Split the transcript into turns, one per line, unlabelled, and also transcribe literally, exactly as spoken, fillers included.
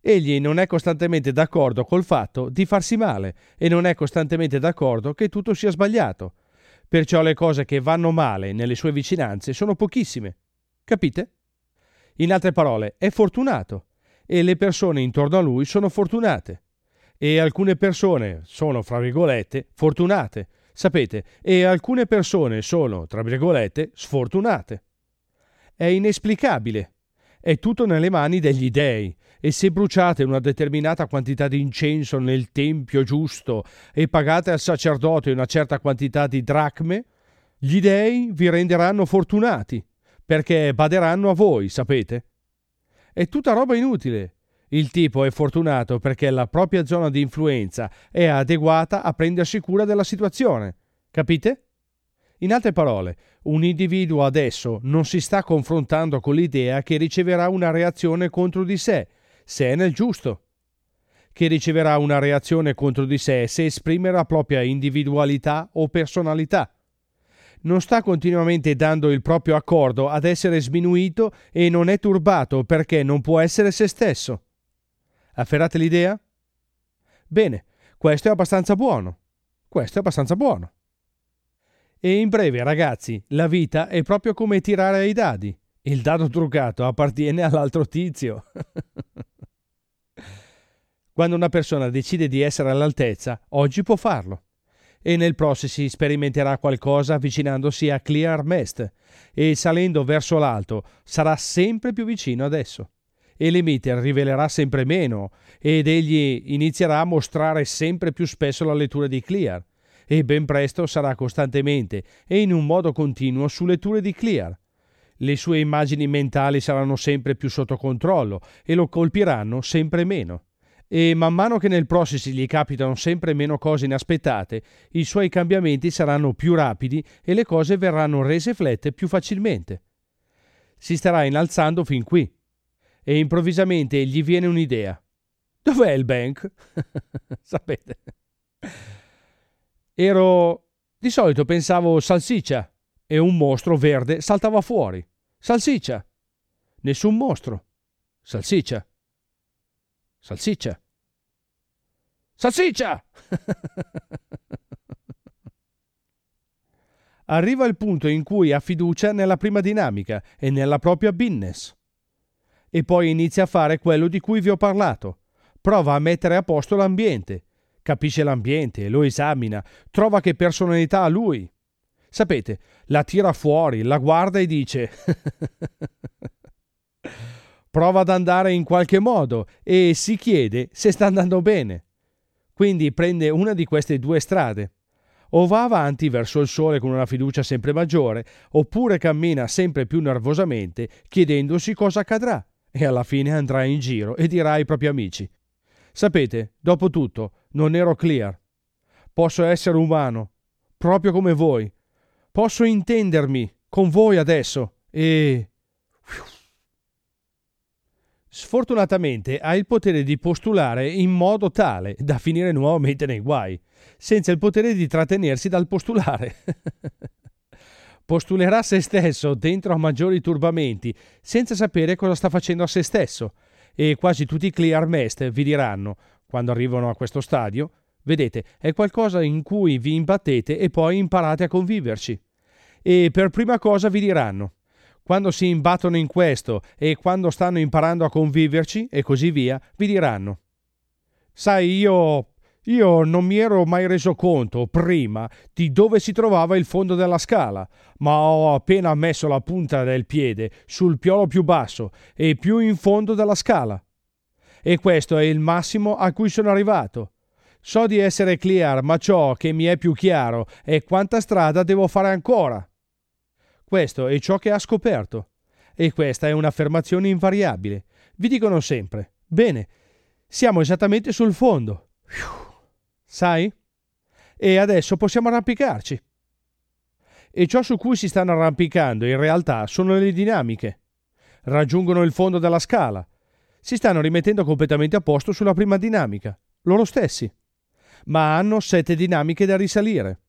Egli non è costantemente d'accordo col fatto di farsi male e non è costantemente d'accordo che tutto sia sbagliato. Perciò le cose che vanno male nelle sue vicinanze sono pochissime. Capite? In altre parole, è fortunato e le persone intorno a lui sono fortunate. E alcune persone sono, fra virgolette, fortunate, sapete, e alcune persone sono, tra virgolette, sfortunate. È inesplicabile. È tutto nelle mani degli dèi, e se bruciate una determinata quantità di incenso nel tempio giusto e pagate al sacerdote una certa quantità di dracme, gli dèi vi renderanno fortunati, perché baderanno a voi, sapete? È tutta roba inutile. Il tipo è fortunato perché la propria zona di influenza è adeguata a prendersi cura della situazione. Capite? In altre parole, un individuo adesso non si sta confrontando con l'idea che riceverà una reazione contro di sé, se è nel giusto. Che riceverà una reazione contro di sé se esprime la propria individualità o personalità. Non sta continuamente dando il proprio accordo ad essere sminuito e non è turbato perché non può essere se stesso. Afferrate l'idea? Bene, questo è abbastanza buono. Questo è abbastanza buono. E in breve, ragazzi, la vita è proprio come tirare ai dadi. Il dado truccato appartiene all'altro tizio. Quando una persona decide di essere all'altezza, oggi può farlo. E nel prossimo sperimenterà qualcosa avvicinandosi a Clear Mest e salendo verso l'alto sarà sempre più vicino ad esso. E l'Emiter rivelerà sempre meno ed egli inizierà a mostrare sempre più spesso la lettura di Clear e ben presto sarà costantemente e in un modo continuo su letture di Clear. Le sue immagini mentali saranno sempre più sotto controllo e lo colpiranno sempre meno. E man mano che nel prossimo gli capitano sempre meno cose inaspettate, i suoi cambiamenti saranno più rapidi e le cose verranno rese flette più facilmente. Si starà innalzando fin qui. E improvvisamente gli viene un'idea. Dov'è il bank? Sapete? Ero... Di solito pensavo salsiccia e un mostro verde saltava fuori. Salsiccia. Nessun mostro. Salsiccia. Salsiccia. Salsiccia! Arriva il punto in cui ha fiducia nella prima dinamica e nella propria business. E poi inizia a fare quello di cui vi ho parlato. Prova a mettere a posto l'ambiente. Capisce l'ambiente, lo esamina, trova che personalità ha lui. Sapete, la tira fuori, la guarda e dice prova ad andare in qualche modo e si chiede se sta andando bene. Quindi prende una di queste due strade. O va avanti verso il sole con una fiducia sempre maggiore, oppure cammina sempre più nervosamente chiedendosi cosa accadrà. E alla fine andrà in giro e dirà ai propri amici: sapete, dopo tutto, non ero Clear. Posso essere umano, proprio come voi. Posso intendermi con voi adesso e... Sfortunatamente ha il potere di postulare in modo tale da finire nuovamente nei guai, senza il potere di trattenersi dal postulare. Postulerà se stesso dentro a maggiori turbamenti, senza sapere cosa sta facendo a se stesso, e quasi tutti i Clear Mest vi diranno, quando arrivano a questo stadio, vedete, è qualcosa in cui vi imbattete e poi imparate a conviverci. E per prima cosa vi diranno, quando si imbattono in questo e quando stanno imparando a conviverci e così via, vi diranno: sai, io... Io non mi ero mai reso conto, prima, di dove si trovava il fondo della scala, ma ho appena messo la punta del piede sul piolo più basso e più in fondo della scala. E questo è il massimo a cui sono arrivato. So di essere Clear, ma ciò che mi è più chiaro è quanta strada devo fare ancora. Questo è ciò che ha scoperto. E questa è un'affermazione invariabile. Vi dicono sempre: bene, siamo esattamente sul fondo. Sai? E adesso possiamo arrampicarci. E ciò su cui si stanno arrampicando in realtà sono le dinamiche. Raggiungono il fondo della scala. Si stanno rimettendo completamente a posto sulla prima dinamica, loro stessi. Ma hanno sette dinamiche da risalire.